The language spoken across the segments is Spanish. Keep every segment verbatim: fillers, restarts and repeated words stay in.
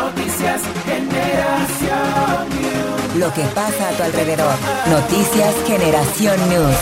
Noticias Generación News. Lo que pasa a tu alrededor. Noticias Generación News.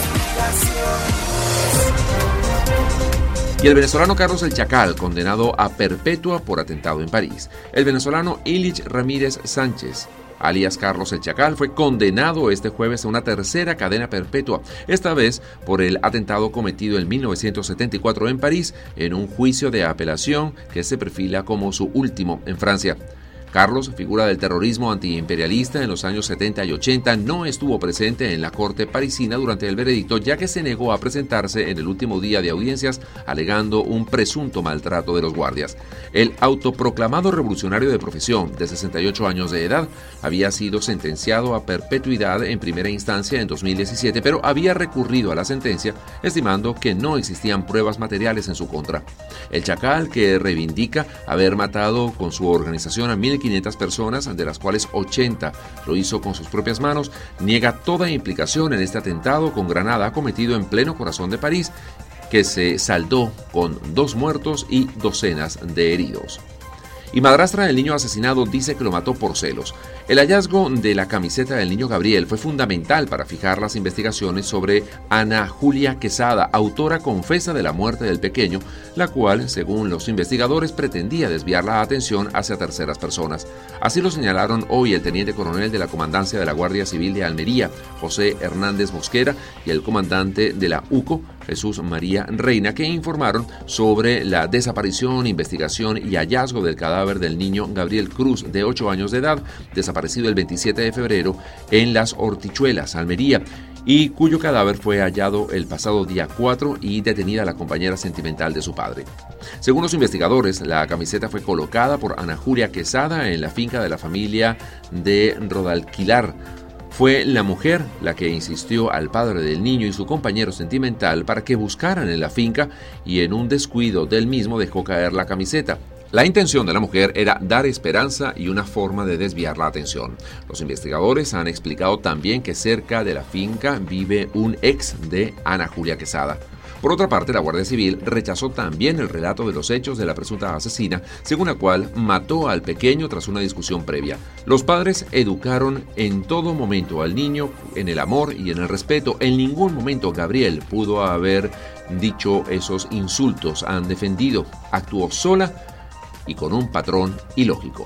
Y el venezolano Carlos El Chacal, condenado a perpetua por atentado en París. El venezolano Ilich Ramírez Sánchez, alias Carlos El Chacal, fue condenado este jueves a una tercera cadena perpetua, esta vez por el atentado cometido en mil novecientos setenta y cuatro en París, en un juicio de apelación que se perfila como su último en Francia. Carlos, figura del terrorismo antiimperialista en los años setenta y ochenta, no estuvo presente en la corte parisina durante el veredicto, ya que se negó a presentarse en el último día de audiencias, alegando un presunto maltrato de los guardias. El autoproclamado revolucionario de profesión, de sesenta y ocho años de edad, había sido sentenciado a perpetuidad en primera instancia en dos mil diecisiete, pero había recurrido a la sentencia, estimando que no existían pruebas materiales en su contra. El Chacal, que reivindica haber matado con su organización a mil quinientas personas, de las cuales ochenta lo hizo con sus propias manos, niega toda implicación en este atentado con granada cometido en pleno corazón de París, que se saldó con dos muertos y docenas de heridos. Y madrastra del niño asesinado dice que lo mató por celos. El hallazgo de la camiseta del niño Gabriel fue fundamental para fijar las investigaciones sobre Ana Julia Quesada, autora confesa de la muerte del pequeño, la cual, según los investigadores, pretendía desviar la atención hacia terceras personas. Así lo señalaron hoy el teniente coronel de la Comandancia de la Guardia Civil de Almería, José Hernández Mosquera, y el comandante de la U C O, Jesús María Reina, que informaron sobre la desaparición, investigación y hallazgo del cadáver del niño Gabriel Cruz, de ocho años de edad, desaparecido el veintisiete de febrero en Las Hortichuelas, Almería, y cuyo cadáver fue hallado el pasado día cuatro y detenida la compañera sentimental de su padre. Según los investigadores, la camiseta fue colocada por Ana Julia Quesada en la finca de la familia de Rodalquilar. Fue la mujer la que insistió al padre del niño y su compañero sentimental para que buscaran en la finca, y en un descuido del mismo dejó caer la camiseta. La intención de la mujer era dar esperanza y una forma de desviar la atención. Los investigadores han explicado también que cerca de la finca vive un ex de Ana Julia Quesada. Por otra parte, la Guardia Civil rechazó también el relato de los hechos de la presunta asesina, según la cual mató al pequeño tras una discusión previa. Los padres educaron en todo momento al niño en el amor y en el respeto. En ningún momento Gabriel pudo haber dicho esos insultos. Han defendido. Actuó sola y con un patrón ilógico.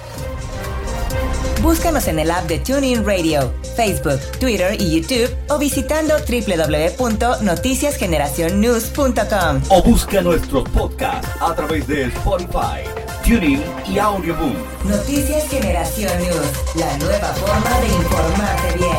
Búscanos en el app de TuneIn Radio, Facebook, Twitter y YouTube, o visitando doble u doble u doble u punto noticias generación news punto com. O busca nuestros podcasts a través de Spotify, TuneIn y Audioboom. Noticias Generación News, la nueva forma de informarte bien.